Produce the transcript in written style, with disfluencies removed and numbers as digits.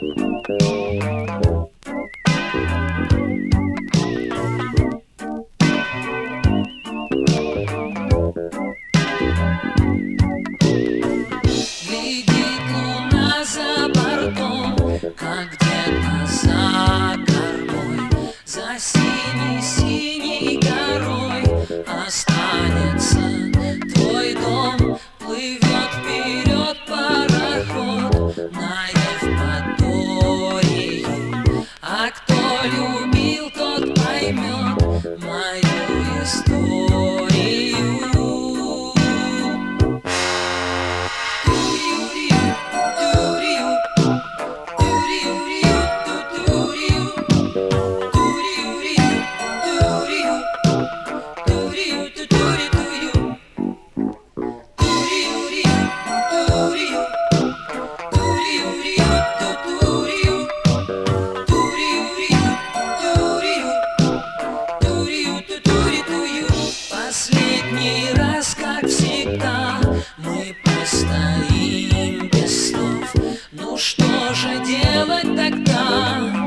Глядит луна за бортом, а где-то за кормой, за синей-синей горой останется твой дом. Плывет вперед пароход на Евпатории, а кто любил, тот поймет мою историю. Последний раз, как всегда, мы постоим без слов. Ну что же делать тогда?